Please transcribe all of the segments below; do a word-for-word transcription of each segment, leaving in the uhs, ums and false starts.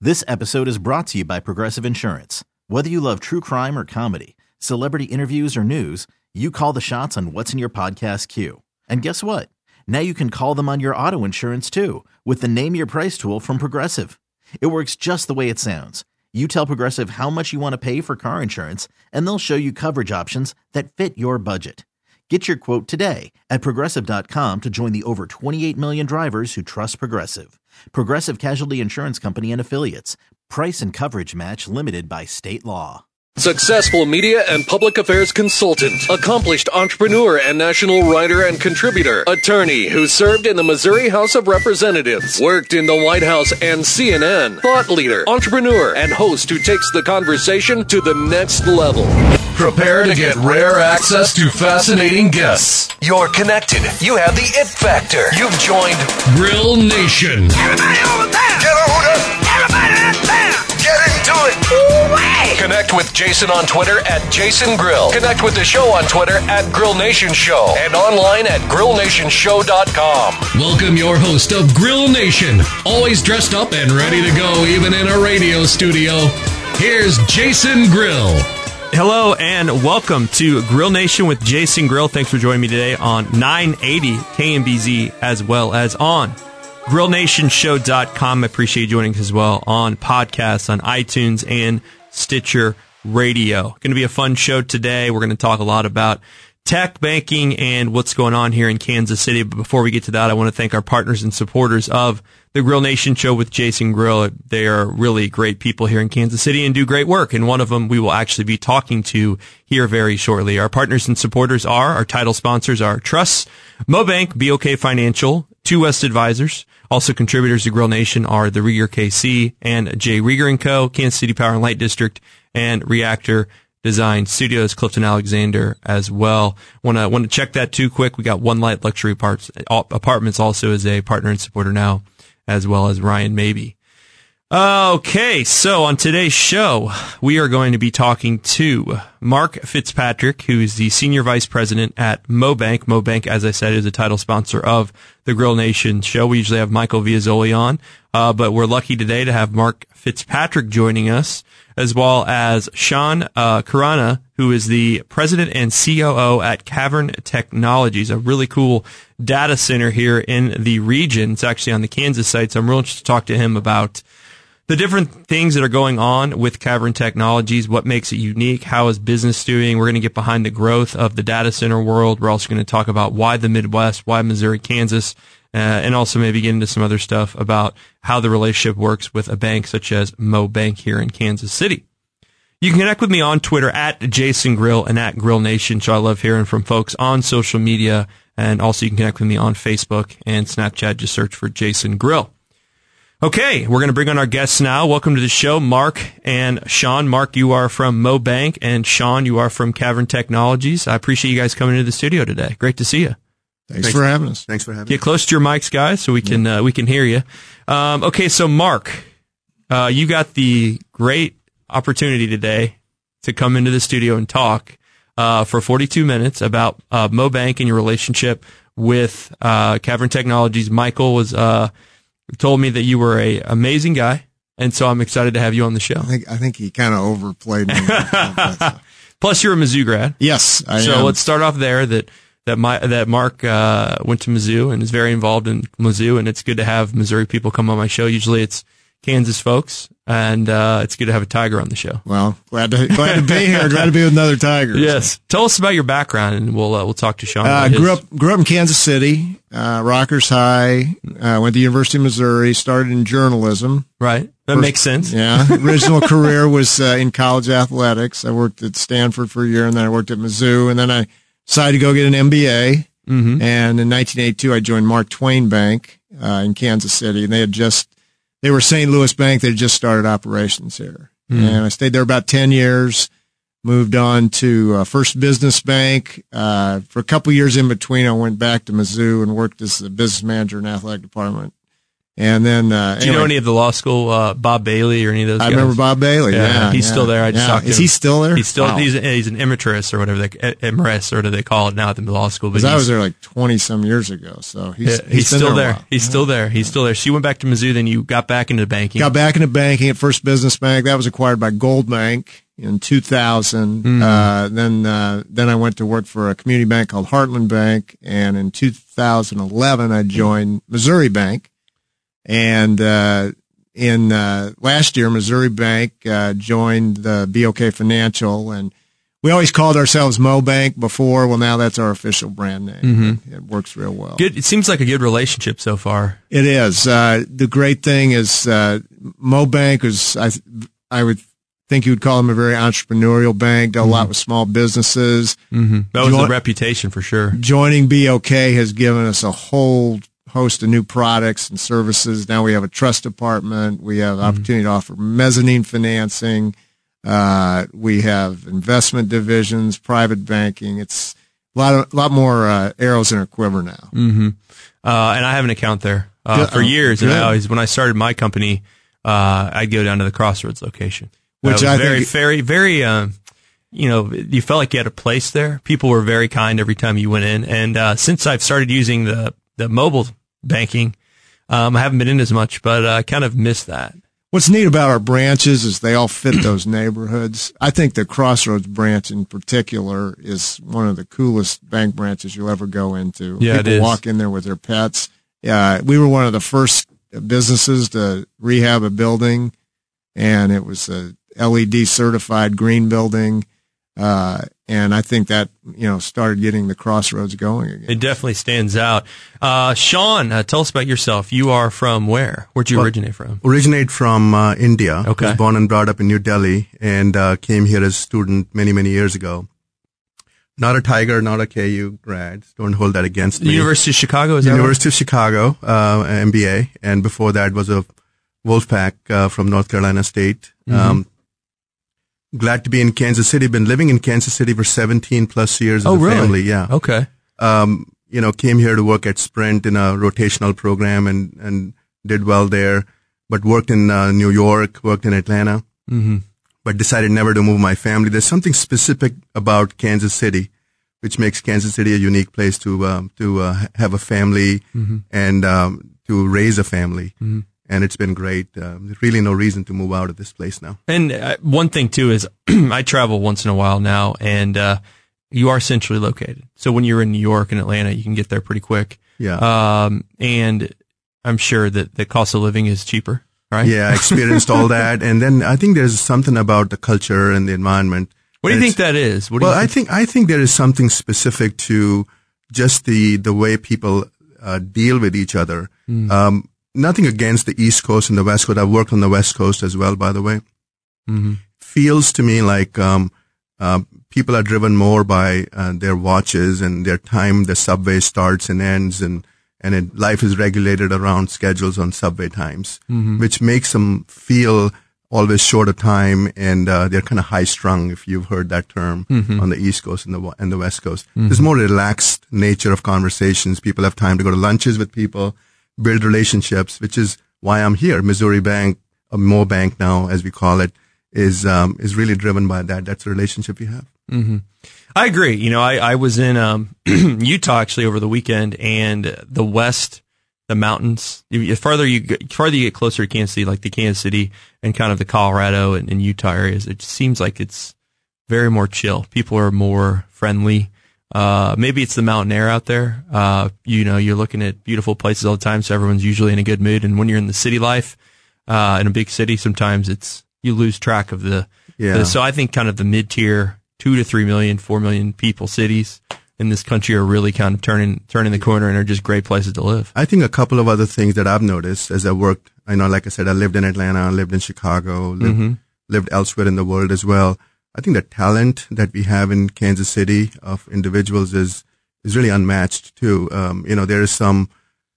This episode is brought to you by Progressive Insurance. Whether you love true crime or comedy, celebrity interviews or news, you call the shots on what's in your podcast queue. And guess what? Now you can call them on your auto insurance too with the Name Your Price tool from Progressive. It works just the way it sounds. You tell Progressive how much you want to pay for car insurance, and they'll show you coverage options that fit your budget. Get your quote today at Progressive dot com to join the over twenty-eight million drivers who trust Progressive. Progressive Casualty Insurance Company and Affiliates. Price and coverage match limited by state law. Successful media and public affairs consultant, accomplished entrepreneur and national writer and contributor, attorney who served in the Missouri House of Representatives, worked in the White House and C N N, thought leader, entrepreneur, and host who takes the conversation to the next level. Prepare to get rare access to fascinating guests. You're connected. You have the it factor. You've joined Grill Nation. Everybody over there! Get over there! Everybody out there! Get into it! Ooh-wee! Connect with Jason on Twitter at Jason Grill. Connect with the show on Twitter at Grill Nation Show and online at grill nation show dot com. Welcome your host of Grill Nation, always dressed up and ready to go even in a radio studio. Here's Jason Grill. Hello and welcome to Grill Nation with Jason Grill. Thanks for joining me today on nine eighty K M B Z as well as on grill nation show dot com. I appreciate you joining us as well on podcasts on iTunes and Stitcher Radio. Going to be a fun show today. We're going to talk a lot about tech, banking, and what's going on here in Kansas City. But before we get to that, I want to thank our partners and supporters of the Grill Nation Show with Jason Grill. They are really great people here in Kansas City and do great work. And one of them we will actually be talking to here very shortly. Our partners and supporters are, our title sponsors are Trust, MoBank, B O K Financial, Two West Advisors. Also contributors to Grill Nation are the Rieger K C and Jay Rieger and Co., Kansas City Power and Light District, and Reactor Design Studios, Clifton Alexander as well. Want to want to check that too quick. We got One Light Luxury Parts, Apartments also is a partner and supporter now, as well as Ryan Mabey. Okay, so on today's show, we are going to be talking to Mark Fitzpatrick, who is the Senior Vice President at MoBank. MoBank, as I said, is a title sponsor of the Grill Nation show. We usually have Michael Viazzoli on, uh, but we're lucky today to have Mark Fitzpatrick joining us, as well as Sean uh, Karana, who is the President and C O O at Cavern Technologies, a really cool data center here in the region. It's actually on the Kansas site, so I'm real interested to talk to him about the different things that are going on with Cavern Technologies, what makes it unique, how is business doing. We're going to get behind the growth of the data center world. We're also going to talk about why the Midwest, why Missouri, Kansas, uh, and also maybe get into some other stuff about how the relationship works with a bank such as MoBank here in Kansas City. You can connect with me on Twitter at Jason Grill and at Grill Nation. So I love hearing from folks on social media, and also you can connect with me on Facebook and Snapchat. Just search for Jason Grill. Okay, we're going to bring on our guests now. Welcome to the show, Mark and Sean. Mark, you are from MoBank, and Sean, you are from Cavern Technologies. I appreciate you guys coming into the studio today. Great to see you. Thanks, Thanks for having us. Thanks for having us. Get close to your mics, guys, so we can uh, we can hear you. Um, okay, so Mark, uh, you got the great opportunity today to come into the studio and talk uh, for forty-two minutes about uh, MoBank and your relationship with uh, Cavern Technologies. Michael was uh, told me that you were a amazing guy, and so I'm excited to have you on the show. I think I think he kind of overplayed me. Plus, you're a Mizzou grad. Yes, I so am. let's start off there. That that my that Mark uh, went to Mizzou and is very involved in Mizzou, and it's good to have Missouri people come on my show. Usually, it's Kansas folks, and uh, it's good to have a Tiger on the show. Well, glad to glad to be here. Glad to be with another Tiger. Yes, so. Tell us about your background, and we'll uh, we'll talk to Sean. I uh, grew grew up grew up in Kansas City, uh, Rockers High. Uh, went to the University of Missouri. Started in journalism. Right, that First, makes sense. Yeah, original career was uh, in college athletics. I worked at Stanford for a year, and then I worked at Mizzou, and then I decided to go get an M B A. Mm-hmm. And in nineteen eighty-two, I joined Mark Twain Bank uh, in Kansas City, and they had just they were Saint Louis Bank. They had just started operations here, mm-hmm. and I stayed there about ten years. Moved on to uh, First Business Bank uh, for a couple years in between. I went back to Mizzou and worked as the business manager in the athletic department And then, uh, do you anyway, know any of the law school, uh, Bob Bailey or any of those I guys? remember Bob Bailey. Yeah, Yeah, he's yeah, still there. I just yeah. talked to Is him. he still there? He's still, Wow. he's, he's an emeritus or whatever they, emeritus or whatever they call it now at the law school. But Because I he's- was there like twenty some years ago, so he's, yeah, he's been still there. a there. while. He's still there. He's still there. So you went back to Mizzou, then you got back into banking. Got back into banking at First Business Bank. That was acquired by Gold Bank in two thousand. Mm. Uh, then, uh, then I went to work for a community bank called Heartland Bank. And in two thousand eleven, I joined Missouri Bank. And, uh, in, uh, last year, Missouri Bank, uh, joined the B O K Financial, and we always called ourselves Mo Bank before. Well, now that's our official brand name. Mm-hmm. It works real well. Good. It seems like a good relationship so far. It is. Uh, the great thing is, uh, Mo Bank is, I, I would think you would call them a very entrepreneurial bank, dealt a lot with small businesses. Mm-hmm. That was Join- the reputation for sure. Joining B O K has given us a whole host of new products and services. Now we have a trust department. We have the opportunity to offer mezzanine financing. Uh, we have investment divisions, private banking. It's a lot of, a lot more, uh, arrows in our quiver now. Mm-hmm. Uh, and I have an account there, uh, Good. for years. Oh, And I good. always, when I started my company, uh, I'd go down to the Crossroads location. Which That was I very, think- very, very, um, you know, you felt like you had a place there. People were very kind every time you went in. And, uh, since I've started using the, the mobile banking, um, I haven't been in as much, but uh, I kind of missed that. What's neat about our branches is they all fit those neighborhoods. I think the Crossroads branch in particular is one of the coolest bank branches you'll ever go into. Yeah, it People is. walk in there with their pets. Uh, we were one of the first businesses to rehab a building, and it was a L E D certified green building. Uh, and I think that, you know, started getting the Crossroads going again. It definitely stands out. Uh, Sean, uh, tell us about yourself. You are from where? Where'd you Well, originate from? Originate from uh, India. Okay. Was born and brought up in New Delhi, and uh, came here as a student many, many years ago. Not a Tiger, not a K U grad. Don't hold that against me. University of Chicago, is that University of Chicago, uh, M B A, and before that was a Wolfpack uh, from North Carolina State. Mm-hmm. Um, glad to be in Kansas City. Been living in Kansas City for seventeen plus years as Oh, a really? family. Yeah. right? Okay. Um, you know, came here to work at Sprint in a rotational program and, and did well there, but worked in uh, New York, worked in Atlanta, Mm-hmm. but decided never to move my family. There's something specific about Kansas City, which makes Kansas City a unique place to, um, to uh, have a family Mm-hmm. and um, to raise a family. Mm-hmm. And it's been great. Um, there's really no reason to move out of this place now. And uh, one thing too is I travel once in a while now, and uh, you are centrally located. So when you're in New York and Atlanta, you can get there pretty quick. Yeah. Um, and I'm sure that the cost of living is cheaper, right? Yeah, I experienced all that. And then I think there's something about the culture and the environment. What do you And think it's- that is? What do Well, you I think I think there is something specific to just the the way people uh, deal with each other. Mm. Um, nothing against the East Coast and the West Coast. I've worked on the West Coast as well, by the way. Mm-hmm. Feels to me like um, uh, people are driven more by uh, their watches and their time. The subway starts and ends, and and it, life is regulated around schedules on subway times, Mm-hmm. which makes them feel always short of time, and uh, they're kind of high strung, if you've heard that term, Mm-hmm. on the East Coast and the and the West Coast. There's more relaxed nature of conversations. People have time to go to lunches with people, build relationships, which is why I'm here. Missouri Bank, a Mo Bank now, as we call it, is um, is really driven by that. That's the relationship we have. Mm-hmm. I agree. You know, I, I was in um, Utah actually over the weekend, and the West, the mountains. The farther you get, farther you get closer to Kansas City, like the Kansas City and kind of the Colorado and, and Utah areas, it seems like it's very more chill. People are more friendly. Uh, maybe it's the mountain air out there. Uh, you know, you're looking at beautiful places all the time, so everyone's usually in a good mood. And when you're in the city life, uh, in a big city, sometimes it's you lose track of the. Yeah. the so I think kind of the mid tier, two to three million, four million people cities in this country are really kind of turning turning the corner and are just great places to live. I think a couple of other things that I've noticed as I worked, I know, like I said, I lived in Atlanta, I lived in Chicago, lived, Mm-hmm. lived elsewhere in the world as well. I think the talent that we have in Kansas City of individuals is, is really unmatched too. Um, you know, there is some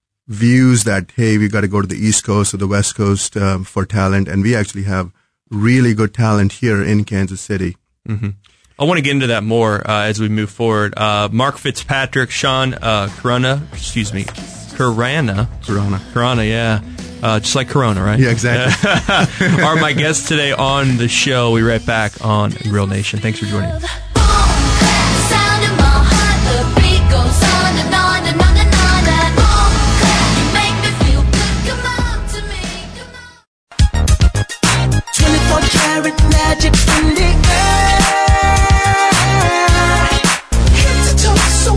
views that, hey, we got to go to the East Coast or the West Coast um, for talent, and we actually have really good talent here in Kansas City. Mm-hmm. I want to get into that more uh, as we move forward. Uh, Mark Fitzpatrick, Sean uh, Corona, excuse me, Corana, Corona. Corona, yeah. Uh, just like Corona, right? Yeah, exactly. Are my guests today on the show. We'll be right back on Grill Nation. Thanks for joining us. twenty-four karat magic in the air. Head to toe so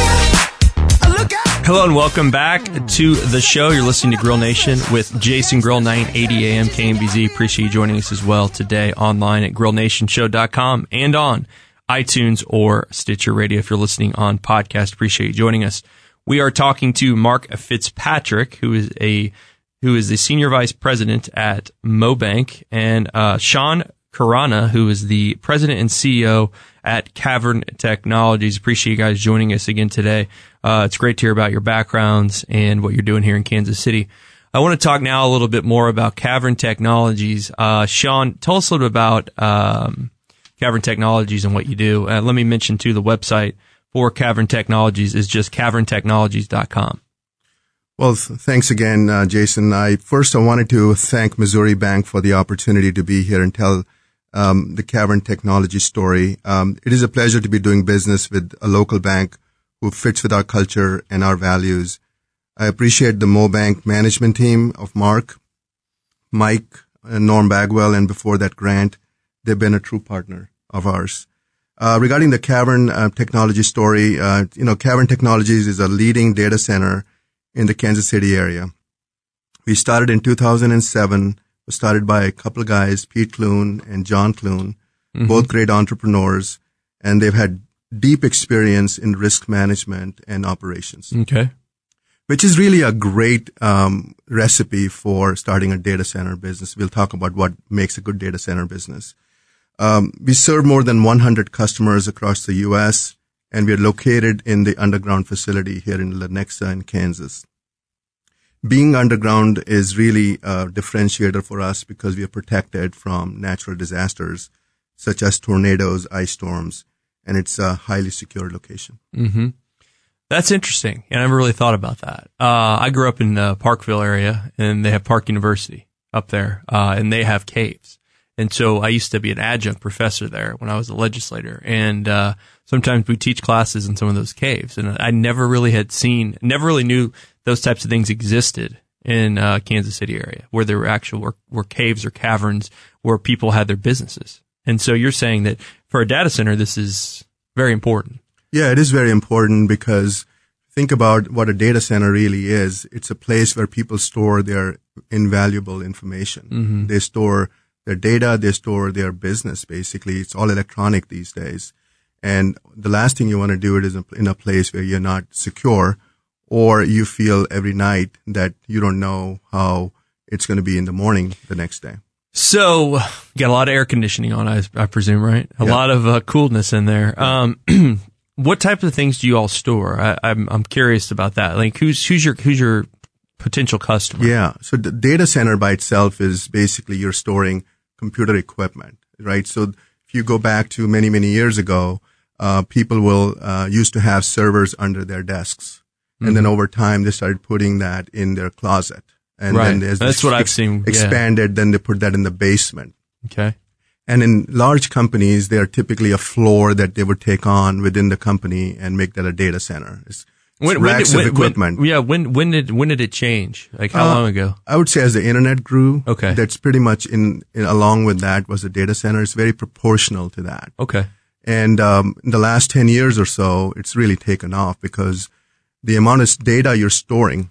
clear. Look out. Hello and welcome back to the show. You're listening to Grill Nation with Jason Grill, nine eighty A M K M B Z. Appreciate you joining us as well today online at grill nation show dot com and on iTunes or Stitcher Radio if you're listening on podcast. Appreciate you joining us. We are talking to Mark Fitzpatrick, who is a who is the Senior Vice President at MoBank, and uh, Sean Karana, who is the President and C E O at Cavern Technologies. Appreciate you guys joining us again today. Uh, it's great to hear about your backgrounds and what you're doing here in Kansas City. I want to talk now a little bit more about Cavern Technologies. Uh, Sean, tell us a little bit about um, Cavern Technologies and what you do. Uh, let me mention, too, the website for Cavern Technologies is just cavern technologies dot com. Well, th- thanks again, uh, Jason. I first I wanted to thank Missouri Bank for the opportunity to be here and tell um, the Cavern Technology story. Um, it is a pleasure to be doing business with a local bank who fits with our culture and our values. I appreciate the MoBank management team of Mark, Mike, and Norm Bagwell, and before that, Grant. They've been a true partner of ours. Uh, regarding the Cavern uh, Technology story, uh, you know, Cavern Technologies is a leading data center in the Kansas City area. We started in two thousand seven. Was started by a couple of guys, Pete Clune and John Clune, mm-hmm. both great entrepreneurs, and they've had deep experience in risk management and operations. Okay. Which is really a great um, recipe for starting a data center business. We'll talk about what makes a good data center business. Um, we serve more than one hundred customers across the U S, and we are located in the underground facility here in Lenexa in Kansas. Being underground is really a differentiator for us because we are protected from natural disasters such as tornadoes, ice storms, and it's a highly secure location. Mm-hmm. That's interesting. And I never really thought about that. Uh, I grew up in the Parkville area, and they have Park University up there, uh, and they have caves. And so I used to be an adjunct professor there when I was a legislator. And uh, sometimes we teach classes in some of those caves. And I never really had seen, never really knew those types of things existed in uh, Kansas City area, where there were actual were, were caves or caverns where people had their businesses. And so you're saying that for a data center, this is very important. Yeah, it is very important because think about what a data center really is. It's a place where people store their invaluable information. Mm-hmm. They store their data, they store their business, basically. It's all electronic these days. And the last thing you want to do it is in a place where you're not secure, or you feel every night that you don't know how it's going to be in the morning the next day. So, you got a lot of air conditioning on, I, I presume, right? A yeah. lot of uh, coolness in there. Um, what types of things do you all store? I, I'm I'm curious about that. Like, who's who's your who's your potential customer? Yeah. So the data center by itself is basically you're storing computer equipment, right? So if you go back to many many years ago, uh, people will uh, used to have servers under their desks, mm-hmm. and then over time they started putting that in their closet. And right. then there's That's what I've seen. Expanded, yeah. then they put that in the basement. Okay. And in large companies, they are typically a floor that they would take on within the company and make that a data center. It's, it's when, racks when did, of equipment. When, yeah. When when did when did it change? Like how uh, long ago? I would say as the internet grew. Okay. That's pretty much in, in along with that was a data center. It's very proportional to that. Okay. And um, in the last ten years or so, it's really taken off because the amount of data you're storing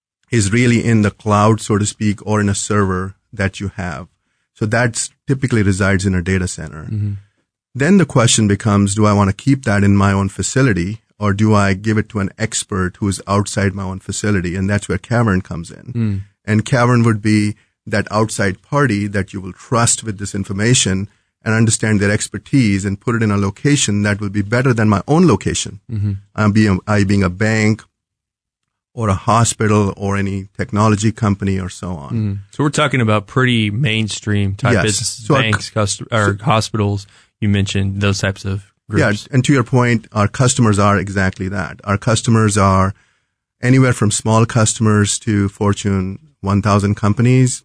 is really in the cloud, so to speak, or in a server that you have. So that typically resides in a data center. Mm-hmm. Then the question becomes, do I want to keep that in my own facility, or do I give it to an expert who is outside my own facility? And that's where Cavern comes in. Mm. And Cavern would be that outside party that you will trust with this information and understand their expertise and put it in a location that will be better than my own location. Mm-hmm. I'm being, I being a bank, or a hospital, or any technology company, or so on. Mm. So we're talking about pretty mainstream type yes. businesses, so banks, our, cust- or so, hospitals. You mentioned those types of groups. Yeah, and to your point, our customers are exactly that. Our customers are anywhere from small customers to Fortune one thousand companies.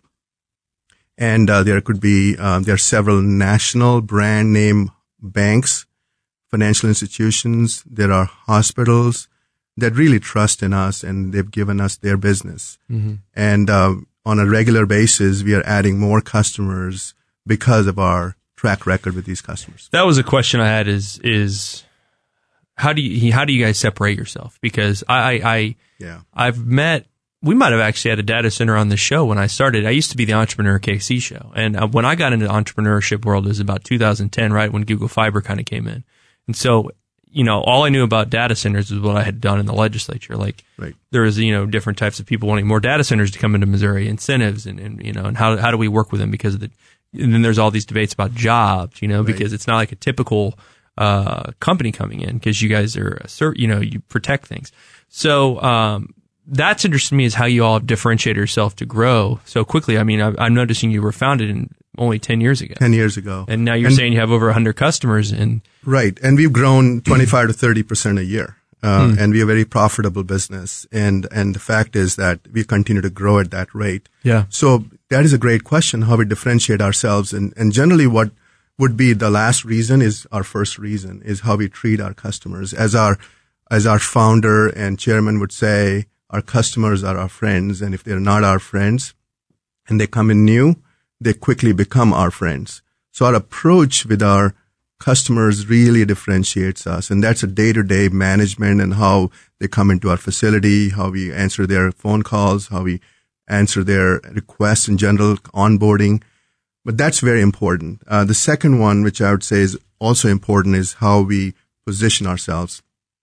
And uh, there could be, uh, there are several national brand name banks, financial institutions. There are hospitals that really trust in us, and they've given us their business. Mm-hmm. And uh, on a regular basis, we are adding more customers because of our track record with these customers. That was a question I had is, is how do you, how do you guys separate yourself? Because I, I, I yeah. I've met, we might have actually had a data center on the show when I started. I used to be the Entrepreneur K C show. And uh, when I got into the entrepreneurship world, it was about two thousand ten, right? When Google Fiber kind of came in. And so, you know, all I knew about data centers is what I had done in the legislature. Like, right. there was, you know, different types of people wanting more data centers to come into Missouri, incentives, and, and you know, and how how do we work with them because of the, and then there's all these debates about jobs, you know, right. because it's not like a typical uh company coming in because you guys are, a, you know, you protect things. So, um, that's interesting to me is how you all have differentiated yourself to grow so quickly. I mean, I, I'm noticing you were founded in only ten years ago. ten years ago. And now you're and, saying you have over one hundred customers. And right. And we've grown twenty-five to thirty percent a year. Uh, mm. And we're a very profitable business. And, and the fact is that we continue to grow at that rate. Yeah. So that is a great question, how we differentiate ourselves. And, and generally what would be the last reason is our first reason, is how we treat our customers. As our, as our founder and chairman would say, our customers are our friends. And if they're not our friends and they come in new, they quickly become our friends. So our approach with our customers really differentiates us. And that's a day-to-day management and how they come into our facility, how we answer their phone calls, how we answer their requests in general, onboarding. But that's very important. Uh, the second one, which I would say is also important, is how we position ourselves.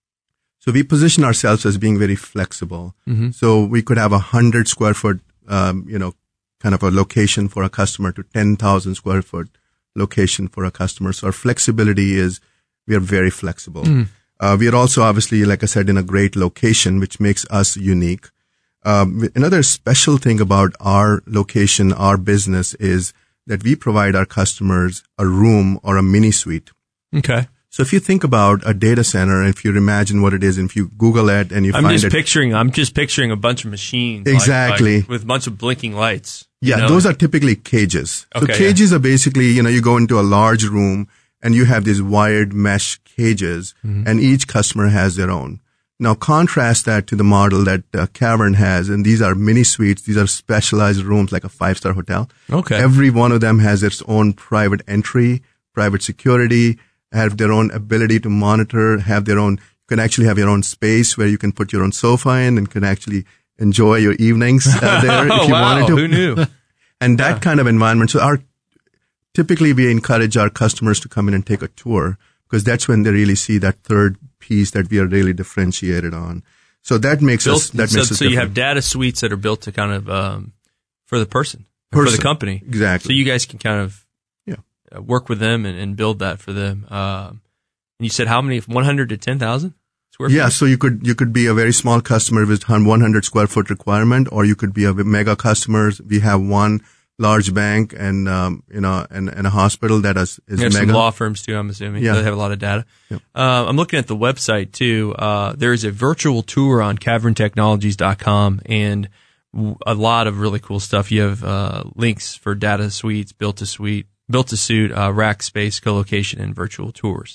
So we position ourselves as being very flexible. Mm-hmm. So we could have a hundred square foot, um, you know, kind of a location for a customer to ten thousand square foot location for a customer. So our flexibility is, we are very flexible. Mm. Uh, we are also obviously, like I said, in a great location, which makes us unique. Um, another special thing about our location, our business, is that we provide our customers a room or a mini suite. Okay. So if you think about a data center, and if you imagine what it is, and if you Google it and you I'm find just it, picturing, I'm just picturing a bunch of machines, exactly, like, like, with a bunch of blinking lights. Yeah, you know? Those are typically cages. Okay, so cages yeah. are basically, you know, you go into a large room and you have these wired mesh cages, mm-hmm. and each customer has their own. Now contrast that to the model that uh, Cavern has, and these are mini suites. These are specialized rooms like a five-star hotel. Okay. Every one of them has its own private entry, private security, have their own ability to monitor, have their own, you can actually have your own space where you can put your own sofa in and can actually enjoy your evenings uh, there oh, if you wow. wanted to. Who knew? And that yeah. kind of environment. So our, typically we encourage our customers to come in and take a tour, because that's when they really see that third piece that we are really differentiated on. So that makes built, us, that so, makes us So different. you have data suites that are built to kind of, um, for the person, person, for the company. Exactly. So you guys can kind of, yeah, uh, work with them and, and build that for them. Um, and you said how many, one hundred to ten thousand square feet? Yeah. So you could, you could be a very small customer with one hundred square foot requirement, or you could be a mega customer. We have one large bank and, um, you know, and, and a hospital that is, is you have mega. some law firms too, I'm assuming. Yeah. They have a lot of data. Yep. Uh, I'm looking at the website too. Uh, there is a virtual tour on cavern technologies dot com and w- a lot of really cool stuff. You have, uh, links for data suites, built to suite, built to suit, uh, rack space, co-location, and virtual tours.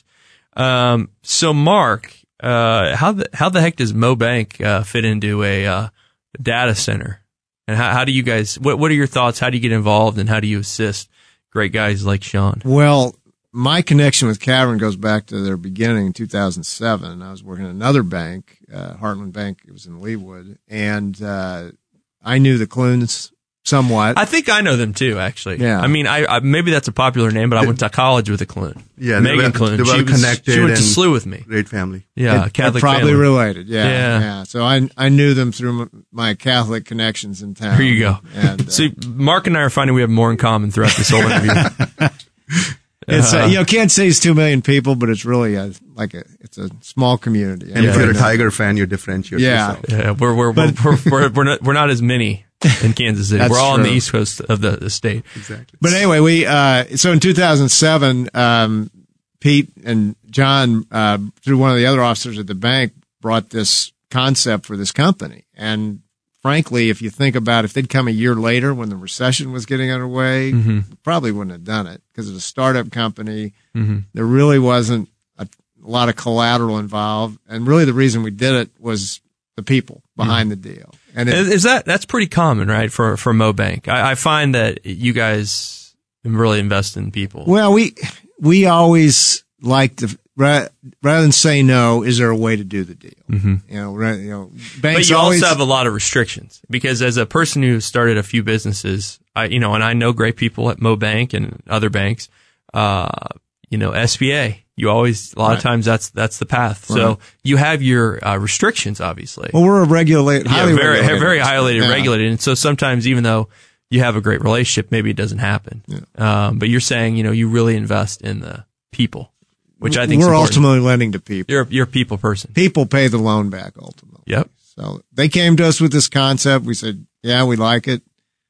Um, so Mark, uh, how the, how the heck does MoBank, uh, fit into a, uh, data center? And how, how do you guys, what, what are your thoughts? How do you get involved and how do you assist great guys like Sean? Well, my connection with Cavern goes back to their beginning in two thousand seven. I was working at another bank, uh, Heartland Bank. It was in Leawood. And, uh, I knew the Clunes somewhat. I think I know them too, actually. Yeah. I mean, I, I maybe that's a popular name, but I went to college with a Clune. Yeah. Megan they were, Clune. They were she was, connected. She went to and S L U with me. Great family. Yeah. It, Catholic probably family. related. Yeah, yeah. Yeah. So I, I knew them through my Catholic connections in town. There you go. And, uh, See, Mark and I are finding we have more in common throughout this whole interview. It's uh, you know, can't say it's two million people, but it's really a, like a it's a small community. And yeah. if you're a Tiger fan, you differentiate yeah. yourself. Yeah, we're we're But, we're, we're, we're, we're not we're not as many in Kansas City. That's We're all true. on the east coast of the, the state. Exactly. But anyway, we uh, so in two thousand seven, um, Pete and John, uh, through one of the other officers at the bank, brought this concept for this company, and frankly, if you think about if they'd come a year later when the recession was getting underway, Mm-hmm. probably wouldn't have done it because it's a startup company. Mm-hmm. There really wasn't a, a lot of collateral involved. And really the reason we did it was the people behind Mm-hmm. the deal. And it, Is that that's pretty common, right? For for MoBank, I, I find that you guys really invest in people. well, we, we always like to, rather than say no, is there a way to do the deal? Mm-hmm. You know, ra- you know, But banks you always, also have a lot of restrictions because as a person who started a few businesses, I you know, and I know great people at MoBank and other banks. Uh, you know, S B A. You always a lot Right. of times that's that's the path. So Right. you have your uh, restrictions, obviously. well, we're a regulated, yeah, highly very regulated. very highly Yeah. regulated, and so sometimes even though you have a great relationship, maybe it doesn't happen. Yeah. Um, but you're saying you know you really invest in the people, which I think we're is important. ultimately lending to people. You're you're a people person. People pay the loan back ultimately. Yep. So they came to us with this concept. We said, yeah, we like it.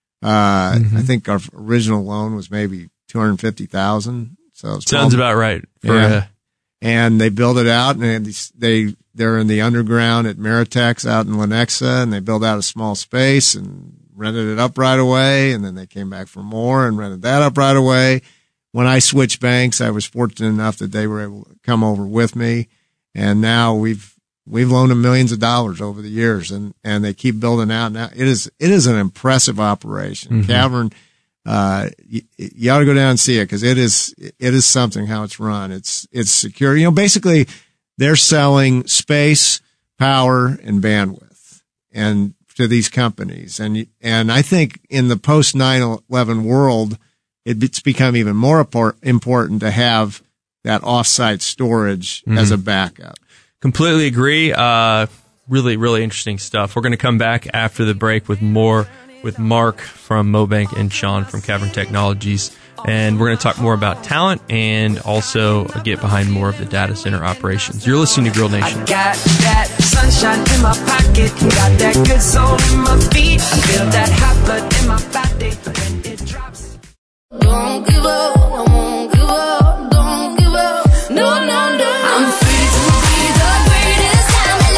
Uh, Mm-hmm. I think our original loan was maybe two hundred fifty thousand. So it's Sounds probably- about right. For, Yeah. uh, and they built it out and they, they're in the underground at Meritex out in Lenexa and they built out a small space and rented it up right away. And then they came back for more and rented that up right away. When I switched banks, I was fortunate enough that they were able to come over with me. And now we've, we've loaned them millions of dollars over the years and, and they keep building out. Now it is, it is an impressive operation. Mm-hmm. Cavern, uh, you, you ought to go down and see it because it is, it is something how it's run. It's, it's secure. You know, basically they're selling space, power, and bandwidth and to these companies. And, and I think in the post nine eleven world, it's become even more important to have that offsite storage Mm-hmm. as a backup. Completely agree. Uh, really, really interesting stuff. We're going to come back after the break with more with Mark from MoBank and Sean from Cavern Technologies. And we're going to talk more about talent and also get behind more of the data center operations. You're listening to Grill Nation. I got that sunshine in my pocket, got that good soul in my feet. I feel that hot blood in my body when it drops. Don't give up, I won't give up, don't give up, no, no, no. I'm free to be the greatest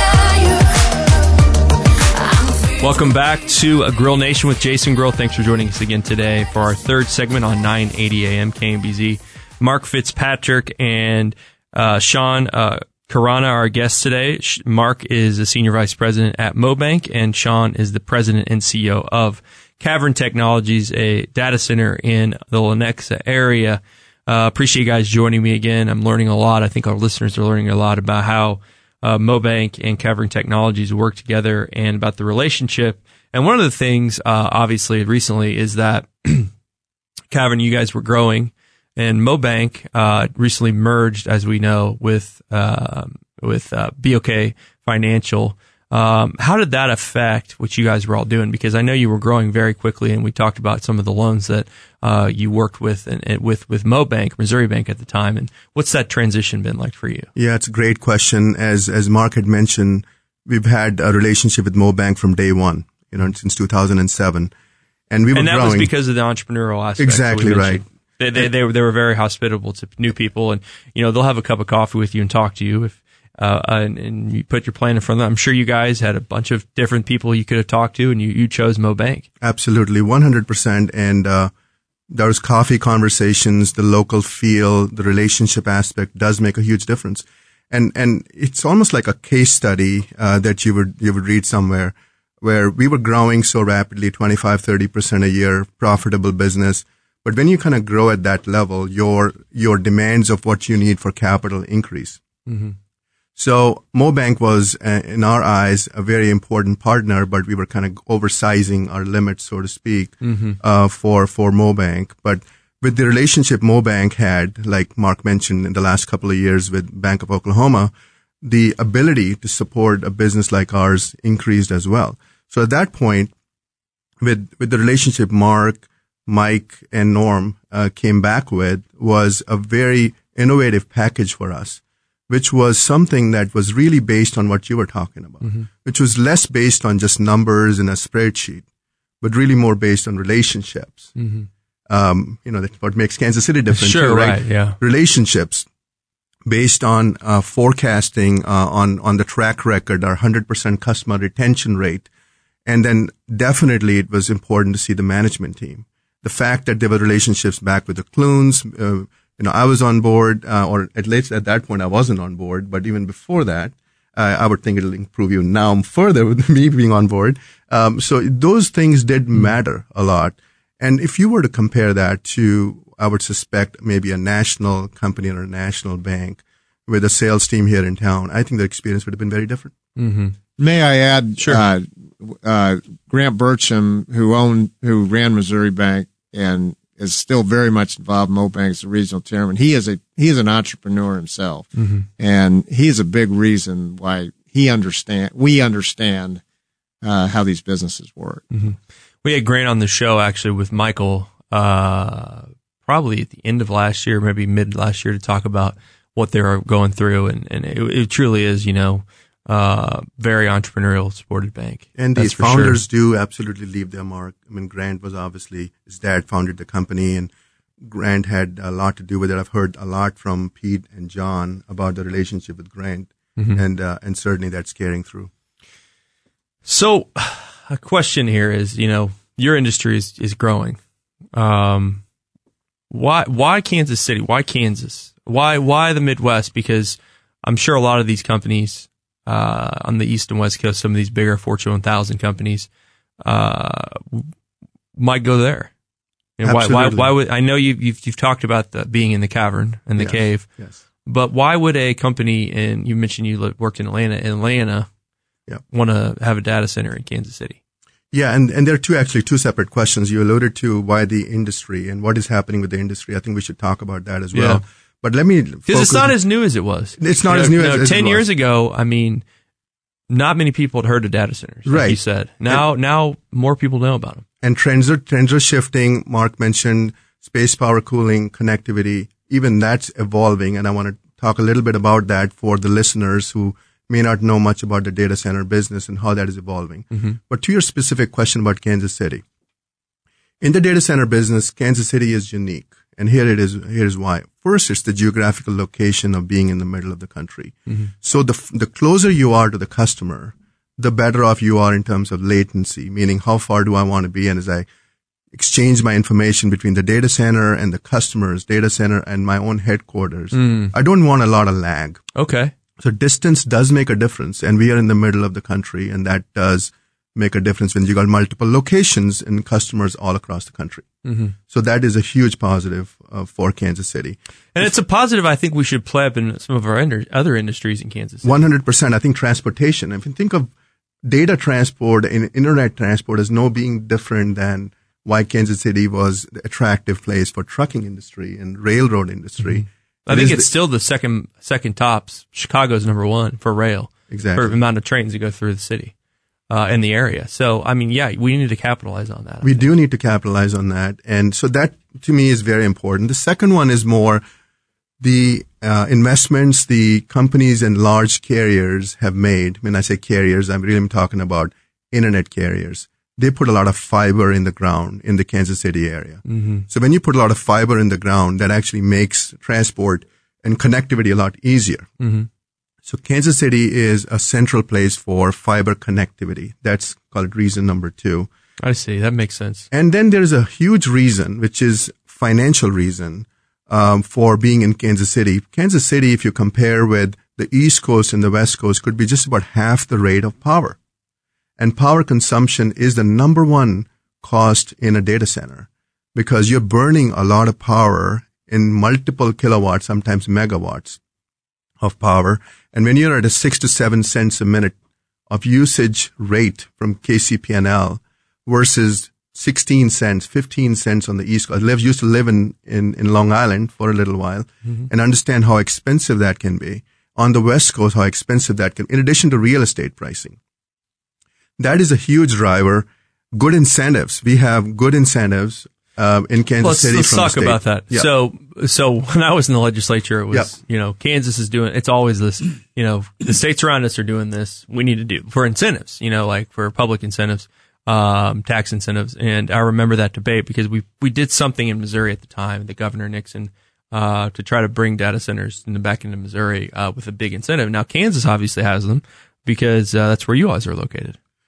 I'm alive. Welcome back to a Grill Nation with Jason Grill. Thanks for joining us again today for our third segment on nine eighty A M K M B Z. Mark Fitzpatrick and uh, Sean uh, Karana are our guests today. Mark is the Senior Vice President at MoBank, and Sean is the President and C E O of Cavern Technologies, a data center in the Lenexa area. Uh, appreciate you guys joining me again. I'm learning a lot. I think our listeners are learning a lot about how uh, MoBank and Cavern Technologies work together and about the relationship. And one of the things, uh, obviously, recently is that Cavern, you guys were growing, and MoBank uh, recently merged, as we know, with uh, with uh, B O K Financial. Um, how did that affect what you guys were all doing? Because I know you were growing very quickly, and we talked about some of the loans that uh, you worked with and, and with with MoBank, Missouri Bank at the time. And what's that transition been like for you? Yeah, it's a great question. As as Mark had mentioned, we've had a relationship with MoBank from day one, you know, since two thousand seven, and we were and that growing. was because of the entrepreneurial aspect. Exactly right. They they they were, they were very hospitable to new people, and you know they'll have a cup of coffee with you and talk to you if. Uh, and, and you put your plan in front of them. I'm sure you guys had a bunch of different people you could have talked to, and you, you chose MoBank. Absolutely, one hundred percent. And uh, those coffee conversations, the local feel, the relationship aspect does make a huge difference. And and it's almost like a case study uh, that you would you would read somewhere, where we were growing so rapidly, twenty-five, thirty percent a year, profitable business. But when you kind of grow at that level, your your demands of what you need for capital increase. Mm-hmm. So MoBank was, uh, in our eyes, a very important partner, but we were kind of oversizing our limits, so to speak, mm-hmm. uh, for, for MoBank. But with the relationship MoBank had, like Mark mentioned in the last couple of years with Bank of Oklahoma, the ability to support a business like ours increased as well. So at that point, with, with the relationship Mark, Mike, and Norm, uh, came back with was a very innovative package for us, which was something that was really based on what you were talking about, mm-hmm. which was less based on just numbers in a spreadsheet, but really more based on relationships. Mm-hmm. Um, you know, that's what makes Kansas City different, sure, too, right? right? Yeah, relationships based on uh, forecasting uh, on on the track record, our one hundred percent customer retention rate, And then definitely it was important to see the management team. The fact that there were relationships back with the Clunes, uh, you know, I was on board, uh, or at least at that point I wasn't on board, but even before that, uh, I would think it'll improve you now further with me being on board. Um, so those things did matter a lot. And if you were to compare that to, I would suspect maybe a national company or a national bank with a sales team here in town, I think the experience would have been very different. Mm-hmm. May I add, Sure. uh, uh, Grant Burcham, who owned, who ran Missouri Bank and is still very much involved in Mo Bank as the regional chairman. He is a, he is an entrepreneur himself. Mm-hmm. And he is a big reason why he understand, we understand, uh, how these businesses work. Mm-hmm. We had Grant on the show actually with Michael, uh, probably at the end of last year, maybe mid last year, to talk about what they're going through. And, and it, it truly is, you know, uh, very entrepreneurial supported bank. And That's these for founders sure. do absolutely leave their mark. I mean, Grant was obviously, his dad founded the company, and Grant had a lot to do with it. I've heard a lot from Pete and John about the relationship with Grant, Mm-hmm. and uh, and certainly that's carrying through. So a question here is, you know, your industry is, is growing. Um, why, why Kansas City? Why Kansas? Why, why the Midwest? Because I'm sure a lot of these companies, uh, on the East and West Coast, some of these bigger Fortune one thousand companies, uh, might go there. You know, why, why, Absolutely. why would, I know you've, you've, you've talked about the, being in the cavern and the Yes, cave, yes. but why would a company in, you mentioned you lived, worked in Atlanta, Atlanta, Yep. want to have a data center in Kansas City? Yeah, and, and there are two, actually two separate questions. You alluded to why the industry and what is happening with the industry. I think we should talk about that as well. Yeah. But let me Because it's not as new as it was. It's not You as know, new no, as, as ten it was. years ago. I mean, not many people had heard of data centers, like Right. you said. Now, now more people know about them. And trends are, trends are shifting. Mark mentioned space, power, cooling, connectivity. Even that's evolving. And I want to talk a little bit about that for the listeners who may not know much about the data center business and how that is evolving. Mm-hmm. But to your specific question about Kansas City, in the data center business, Kansas City is unique. And here it is, here's why. First, it's the geographical location of being in the middle of the country. Mm-hmm. So the, the closer you are to the customer, the better off you are in terms of latency, meaning how far do I want to be? And as I exchange my information between the data center and the customer's data center and my own headquarters, Mm. I don't want a lot of lag. Okay. So distance does make a difference, and we are in the middle of the country, and that does make a difference when you got multiple locations and customers all across the country. Mm-hmm. So that is a huge positive uh, for Kansas City. And it's a positive I think we should play up in some of our ind- other industries in Kansas City. one hundred percent. I think transportation, if you think of data transport and internet transport as no being different than why Kansas City was the attractive place for trucking industry and railroad industry. Mm-hmm. I It think is it's the- still the second second tops. Chicago's number one for rail. Exactly. For the amount of trains that go through the city, uh, in the area. So, I mean, yeah, we need to capitalize on that. I We think. do need to capitalize on that. And so that to me is very important. The second one is more the uh, investments the companies and large carriers have made. When I say carriers, I'm really talking about internet carriers. They put a lot of fiber in the ground in the Kansas City area. Mm-hmm. So when you put a lot of fiber in the ground, that actually makes transport and connectivity a lot easier. Mm-hmm. So Kansas City is a central place for fiber connectivity. That's called reason number two. I see. That makes sense. And then there's a huge reason, which is financial reason, um, for being in Kansas City. Kansas City, if you compare with the East Coast and the West Coast, could be just about half the rate of power. And power consumption is the number one cost in a data center because you're burning a lot of power in multiple kilowatts, sometimes megawatts of power. And when you're at a six to seven cents a minute of usage rate from K C P N L versus sixteen cents, fifteen cents on the East Coast. I live, used to live in, in, in Long Island for a little while mm-hmm. and understand how expensive that can be. On the West Coast, how expensive that can, in addition to real estate pricing. That is a huge driver. Good incentives. We have good incentives uh, in Kansas let's, City. Let's from talk the state. about that. Yeah. So, so when I was in the legislature, it was, Yep. you know, Kansas is doing, it's always this, you know, the states around us are doing this. We need to do for incentives, you know, like for public incentives, um, tax incentives. And I remember that debate because we, we did something in Missouri at the time, the Governor Nixon, uh, to try to bring data centers in the back into Missouri, uh, with a big incentive. Now, Kansas obviously has them because, uh, that's where you guys are located.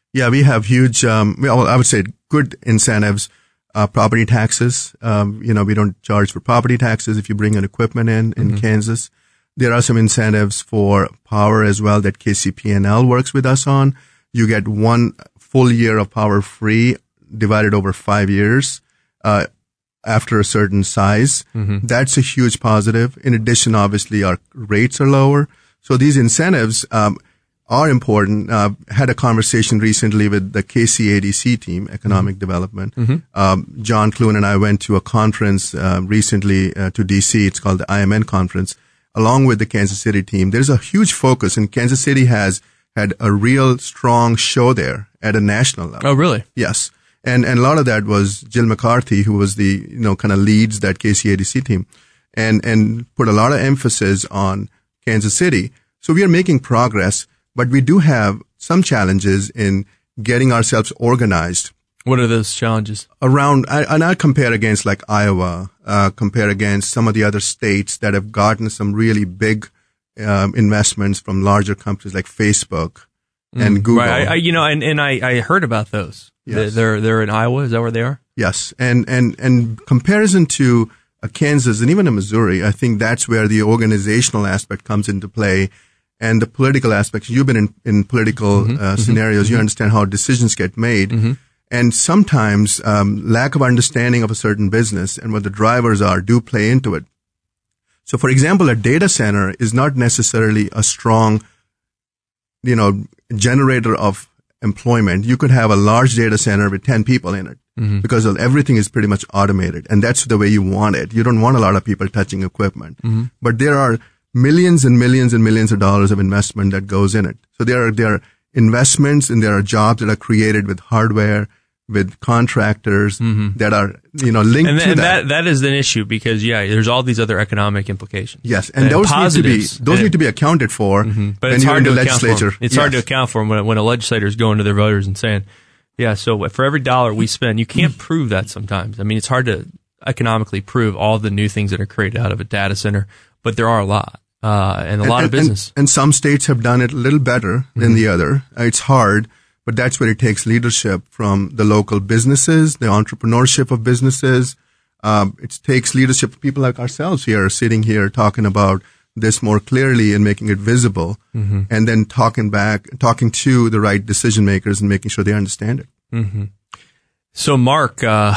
Yeah, we have huge, um, well, I would say good incentives. Uh, property taxes. Um, you know, we don't charge for property taxes if you bring an equipment in, in mm-hmm. Kansas. There are some incentives for power as well that K C P N L works with us on. You get one full year of power free divided over five years, uh, after a certain size. Mm-hmm. That's a huge positive. In addition, obviously, our rates are lower. So these incentives, um, are important. Uh, had a conversation recently with the K C A D C team, Economic mm-hmm. Development. Mm-hmm. Um, John Clune and I went to a conference uh, recently uh, to D C. It's called the I M N conference, along with the Kansas City team. There's a huge focus, and Kansas City has had a real strong show there at a national level. Oh, really? Yes. And and a lot of that was Jill McCarthy, who was the, you know, kind of leads that K C A D C team, and and put a lot of emphasis on Kansas City. So we are making progress. But we do have some challenges in getting ourselves organized. What are those challenges? Around, I, and I compare against like Iowa, uh, compare against some of the other states that have gotten some really big um, investments from larger companies like Facebook and mm, Google. Right. I, I, you know, and, and I, I heard about those. Yes. They're, they're in Iowa. Is that where they are? Yes. And, and, and comparison to a Kansas and even a Missouri, I think that's where the organizational aspect comes into play. And the political aspects. You've been in, in political mm-hmm, uh, scenarios. Mm-hmm. You understand how decisions get made. Mm-hmm. And sometimes um, lack of understanding of a certain business and what the drivers are do play into it. So, for example, a data center is not necessarily a strong, you know, generator of employment. You could have a large data center with ten people in it mm-hmm. because everything is pretty much automated. And that's the way you want it. You don't want a lot of people touching equipment. Mm-hmm. But there are millions and millions and millions of dollars of investment that goes in it. So there are, there are investments and there are jobs that are created with hardware, with contractors mm-hmm. that are, you know, linked and th- to and that. that. That is an issue because, yeah, there's all these other economic implications. Yes, and, and those positives. need to be, those and, need to be accounted for mm-hmm. but when it's you're hard in the to account legislature. For them. It's yes. hard to account for them when, when a legislator is going to their voters and saying, yeah, so for every dollar we spend, you can't prove that sometimes. I mean, it's hard to economically prove all the new things that are created out of a data center, but there are a lot. Uh, and a and, lot and, of business. And, and some states have done it a little better mm-hmm. than the other. Uh, it's hard, but that's where it takes leadership from the local businesses, the entrepreneurship of businesses. Um, it takes leadership of people like ourselves here, sitting here talking about this more clearly and making it visible, mm-hmm. and then talking back, talking to the right decision makers and making sure they understand it. Mm-hmm. So, Mark, uh,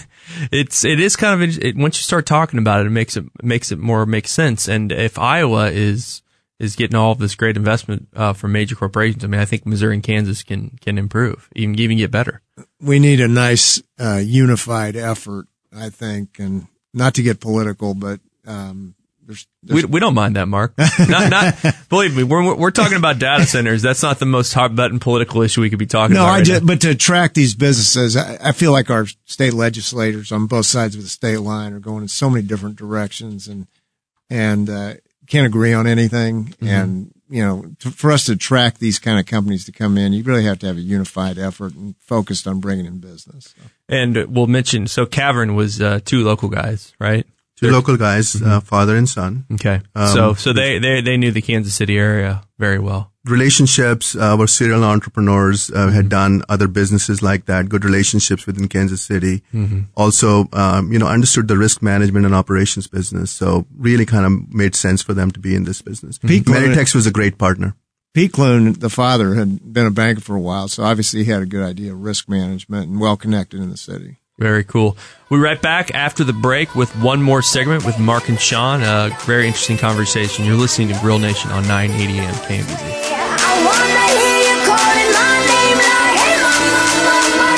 it's it is kind of it, once you start talking about it, it makes it makes it more make sense. And if Iowa is is getting all of this great investment uh, from major corporations, I mean, I think Missouri and Kansas can can improve, even even get better. We need a nice uh, unified effort, I think, and not to get political, but um, there's, there's we we don't mind that, Mark. Not not believe me, we're we're talking about data centers. That's not the most hot button political issue we could be talking no, about. No, I right just, now. but to attract these businesses, I, I feel like our state legislators on both sides of the state line are going in so many different directions, and and uh, can't agree on anything. Mm-hmm. And you know, to, for us to attract these kind of companies to come in, you really have to have a unified effort and focused on bringing in business. So. And we'll mention so Cavern was uh, two local guys, right? Two They're, local guys, mm-hmm. uh, father and son. Okay. Um, so, so they, they, they knew the Kansas City area very well. Relationships, uh, were serial entrepreneurs, uh, mm-hmm. had done other businesses like that, good relationships within Kansas City. Mm-hmm. Also, um, you know, understood the risk management and operations business. So really kind of made sense for them to be in this business. Mm-hmm. Meditex was a great partner. Pete Clune, the father, had been a banker for a while. So obviously he had a good idea of risk management and well connected in the city. Very cool. We'll be right back after the break with one more segment with Mark and Sean. A very interesting conversation. You're listening to Grill Nation on nine eighty A M K M B Z. I wanna hear you calling my name like, hey, mama,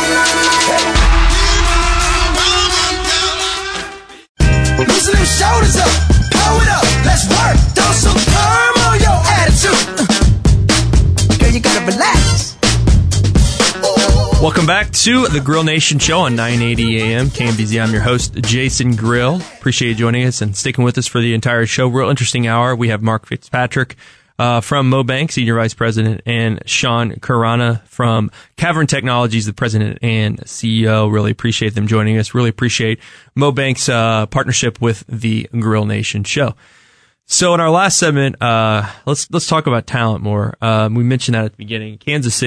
hey, mama. Loosen them shoulders up, pull it up, let's work. Throw some perm on your attitude. Girl, you gotta relax. Welcome back to the Grill Nation Show on nine eighty A M K M B Z. I'm your host, Jason Grill. Appreciate you joining us and sticking with us for the entire show. Real interesting hour. We have Mark Fitzpatrick uh, from MoBank, Senior Vice President, and Sean Karana from Cavern Technologies, the President and C E O. Really appreciate them joining us. Really appreciate MoBank's uh, partnership with the Grill Nation Show. So in our last segment, uh, let's let's talk about talent more. Um, we mentioned that at the beginning. Kansas City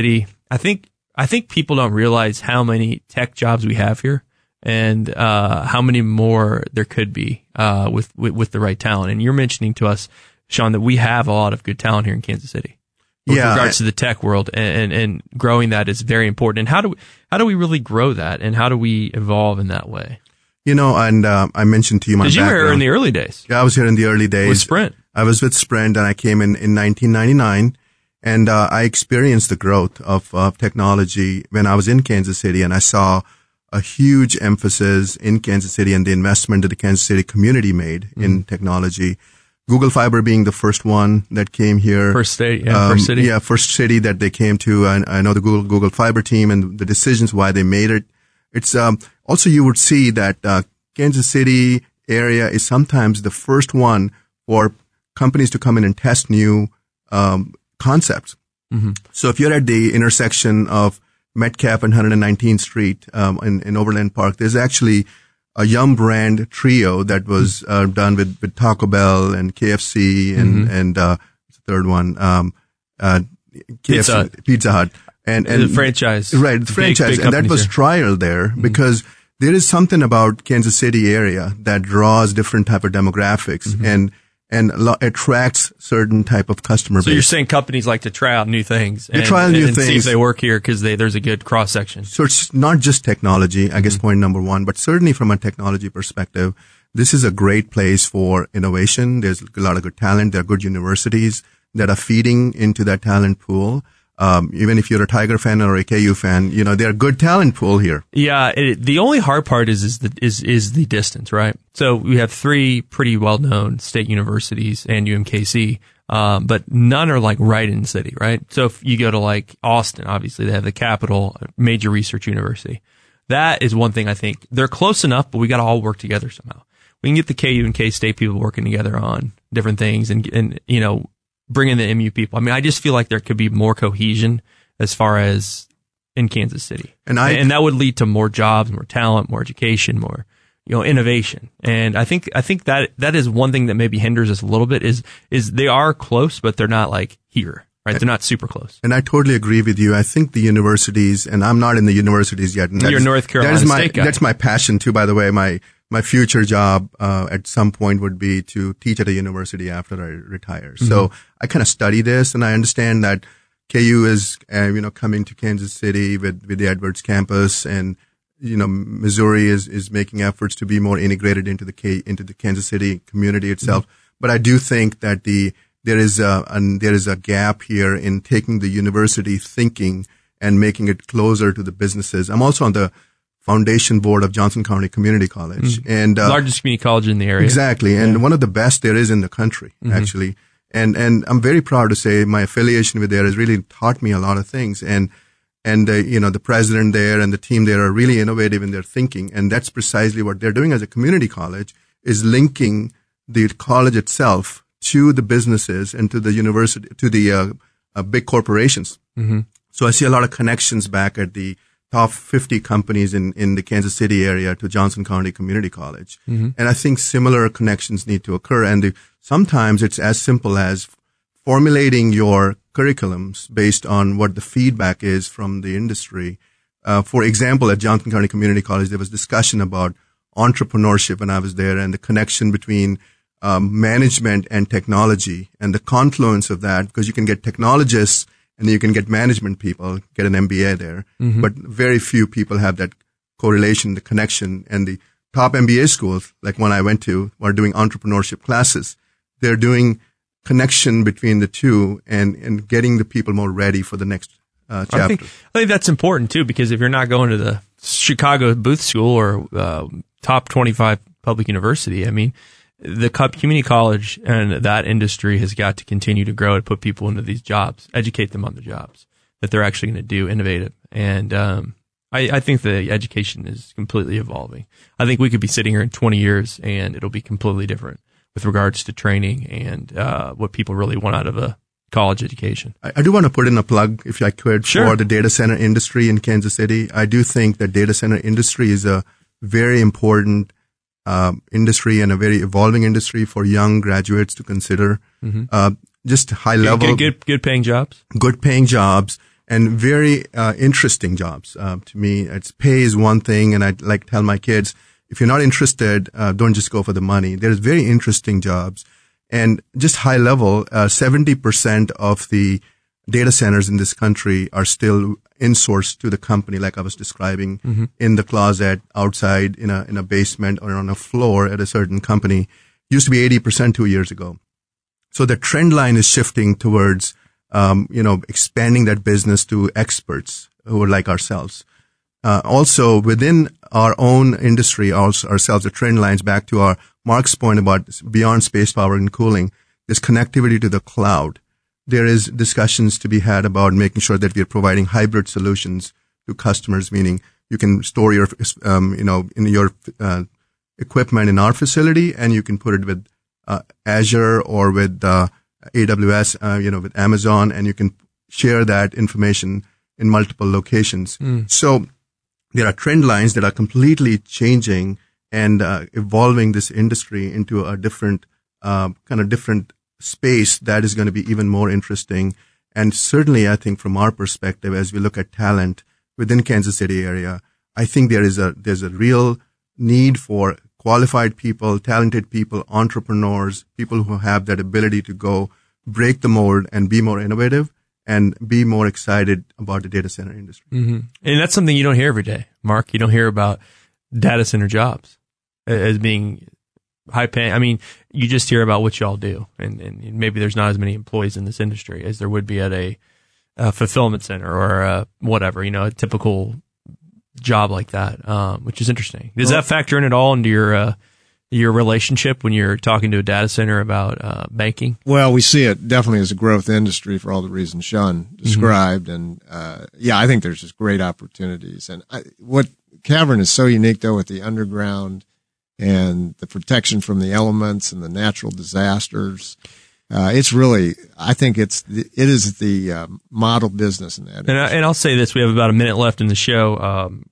I think I think people don't realize how many tech jobs we have here, and uh, how many more there could be uh, with, with with the right talent. And you're mentioning to us, Sean, that we have a lot of good talent here in Kansas City with yeah, regards I, to the tech world, and, and and growing that is very important. And how do we, how do we really grow that, and how do we evolve in that way? You know, and uh, I mentioned to you my Because you background. were here in the early days. Yeah, I was here in the early days. With Sprint. I was with Sprint, and I came in in nineteen ninety-nine, and uh, I experienced the growth of, of technology when I was in Kansas City, and I saw a huge emphasis in Kansas City and the investment that the Kansas City community made mm-hmm. in technology. Google Fiber being the first one that came here. First state, yeah, um, first city. Yeah, first city that they came to. And I know the Google, Google Fiber team and the decisions why they made it. It's, um, also you would see that, uh, Kansas City area is sometimes the first one for companies to come in and test new, um, concepts. Mm-hmm. So if you're at the intersection of Metcalf and one hundred nineteenth Street, um, in, in Overland Park, there's actually a Yum brand trio that was uh, done with, with Taco Bell and K F C and Mm-hmm. and uh, what's the third one, um, uh, K F C, Pizza Hut. Pizza Hut, and and The franchise. right, the Big- franchise, big and that companies was here. trial there Mm-hmm. because there is something about Kansas City area that draws different type of demographics Mm-hmm. and and lo- attracts certain type of customer So base. you're saying companies like to try out new things They and, try out new and see if things. they work here because there's a good cross section. So it's not just technology, I guess point number one, but certainly from a technology perspective, this is a great place for innovation. There's a lot of good talent. There are good universities that are feeding into that talent pool. Um, even if you're a Tiger fan or a K U fan, you know, they're a good talent pool here. Yeah, it, the only hard part is is the is is the distance, right? So we have three pretty well known state universities and U M K C, um, but none are like right in the city, right? So if you go to like Austin, obviously they have the Capital, major research university. That is one thing I think they're close enough, but we got to all work together somehow. We can get the K U and K State people working together on different things, and and you know, bring in the M U people. I mean, I just feel like there could be more cohesion as far as in Kansas City. And I, and that would lead to more jobs, more talent, more education, more, you know, innovation. And I think, I think that, that is one thing that maybe hinders us a little bit is, is they are close, but they're not like here, right? They're not super close. And I totally agree with you. I think the universities, and I'm not in the universities yet. And You're that's- a North Carolina that is my, State guy. That's my passion too, by the way. My, my future job, uh, at some point would be to teach at a university after I retire. Mm-hmm. So I kind of study this, and I understand that K U is, uh, you know, coming to Kansas City with, with the Edwards campus, and, you know, Missouri is, is making efforts to be more integrated into the K, into the Kansas City community itself. Mm-hmm. But I do think that the, there is a, an, there is a gap here in taking the university thinking and making it closer to the businesses. I'm also on the foundation board of Johnson County Community College, Mm-hmm. and uh, Largest community college in the area. exactly, and Yeah. one of the best there is in the country, Mhm. actually. And and I'm very proud to say my affiliation with there has really taught me a lot of things. And and uh, you know, the president there and the team there are really innovative in their thinking, and that's precisely what they're doing as a community college, is linking the college itself to the businesses and to the university, to the uh, uh, big corporations. Mm-hmm. So I see a lot of connections back at the top fifty companies in, in the Kansas City area to Johnson County Community College. Mm-hmm. And I think similar connections need to occur. And the, sometimes it's as simple as formulating your curriculums based on what the feedback is from the industry. Uh, for example, at Johnson County Community College, there was discussion about entrepreneurship when I was there, and the connection between um, management and technology and the confluence of that, because you can get technologists and you can get management people, get an M B A there. Mhm. But very few people have that correlation, the connection. And the top M B A schools, like one I went to, are doing entrepreneurship classes. They're doing connection between the two and, and getting the people more ready for the next uh, chapter. I think, I think that's important too, because if you're not going to the Chicago Booth School or uh, top twenty-five public university, I mean, the co- community college and that industry has got to continue to grow and put people into these jobs, educate them on the jobs that they're actually going to do, innovative. And um, I, I think the education is completely evolving. I think we could be sitting here in twenty years and it'll be completely different with regards to training and uh, what people really want out of a college education. I, I do want to put in a plug, if I could, Sure. for the data center industry in Kansas City. I do think that data center industry is a very important um, industry and a very evolving industry for young graduates to consider. Mhm. Uh, just high Good, level, good, good, good paying jobs. good paying jobs. and very uh, interesting jobs. Uh, to me, it's pay is one thing, and I like to tell my kids, if you're not interested, uh, don't just go for the money. There's very interesting jobs. And just high level, uh, seventy percent of the data centers in this country are still insourced to the company, like I was describing, mm-hmm. in the closet, outside, in a in a basement, or on a floor at a certain company. Used to be eighty percent two years ago. So the trend line is shifting towards, um, you know, expanding that business to experts who are like ourselves. Uh, also within our own industry, also ourselves, the trend lines, back to our Mark's point about beyond space power and cooling, there's connectivity to the cloud. There is discussions to be had about making sure that we are providing hybrid solutions to customers, meaning you can store your, um, you know, in your, uh, equipment in our facility, and you can put it with, uh, Azure or with, uh, A W S, uh, you know, with Amazon, and you can share that information in multiple locations. Mm. So there are trend lines that are completely changing and, uh, evolving this industry into a different, uh, kind of different space that is going to be even more interesting. And certainly, I think from our perspective, as we look at talent within Kansas City area, I think there is a, there's a real need for qualified people, talented people, entrepreneurs, people who have that ability to go break the mold and be more innovative and be more excited about the data center industry. Mm-hmm. And that's something you don't hear every day, Mark. You don't hear about data center jobs as being high paying. I mean, you just hear about what y'all do, and, and maybe there's not as many employees in this industry as there would be at a, a fulfillment center or a whatever, you know, a typical job like that, um, which is interesting. Does that factor in at all into your uh, your relationship when you're talking to a data center about uh, banking? Well, we see it definitely as a growth industry for all the reasons Sean described, mm-hmm. and uh, yeah, I think there's just great opportunities. And I, what Cavern is so unique, though, with the underground and the protection from the elements and the natural disasters. Uh, it's really, I think it's, the, it is the uh, model business in that. And, I, and I'll say this, we have about a minute left in the show. Um,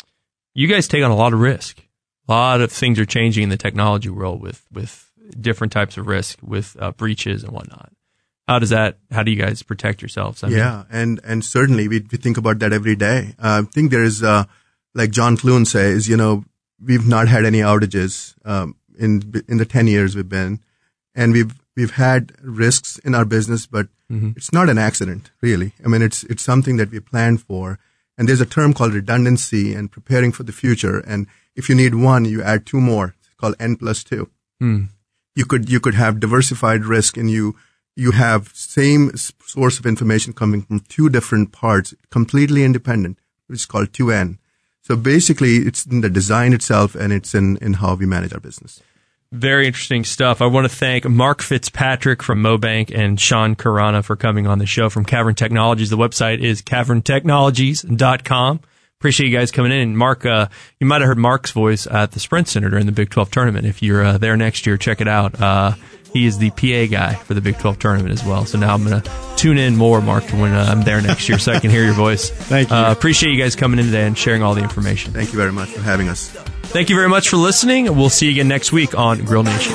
you guys take on a lot of risk. A lot of things are changing in the technology world with, with different types of risk, with uh, breaches and whatnot. How does that, how do you guys protect yourselves? I yeah. Mean, and, and certainly we, we think about that every day. Uh, I think there is, uh, like John Clune says, you know, we've not had any outages, um, in, in the ten years we've been, and we've, we've had risks in our business, but mm-hmm. it's not an accident, really. I mean, it's, it's something that we planned for. And there's a term called redundancy and preparing for the future. And if you need one, you add two more. It's called N plus two. Mm. You could, you could have diversified risk, and you, you have same source of information coming from two different parts, completely independent, which is called two N. So basically, it's in the design itself, and it's in, in how we manage our business. Very interesting stuff. I want to thank Mark Fitzpatrick from Mobank and Sean Karana for coming on the show from Cavern Technologies. The website is cavern technologies dot com. Appreciate you guys coming in. And Mark, uh, you might have heard Mark's voice at the Sprint Center during the Big twelve tournament. If you're uh, there next year, check it out. Uh, he is the P A guy for the Big twelve tournament as well. So now I'm going to tune in more, Mark, when uh, I'm there next year so I can hear your voice. Thank you. Uh, appreciate you guys coming in today and sharing all the information. Thank you very much for having us. Thank you very much for listening. We'll see you again next week on Grill Nation.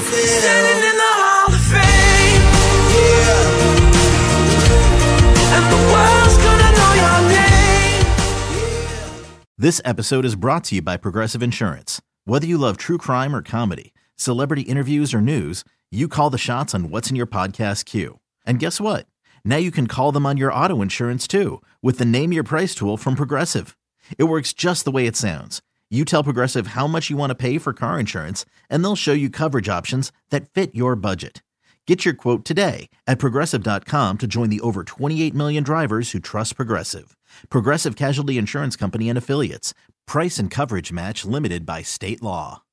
This episode is brought to you by Progressive Insurance. Whether you love true crime or comedy, celebrity interviews or news, you call the shots on what's in your podcast queue. And guess what? Now you can call them on your auto insurance too with the Name Your Price tool from Progressive. It works just the way it sounds. You tell Progressive how much you want to pay for car insurance, and they'll show you coverage options that fit your budget. Get your quote today at Progressive dot com to join the over twenty-eight million drivers who trust Progressive. Progressive Casualty Insurance Company and Affiliates. Price and coverage match limited by state law.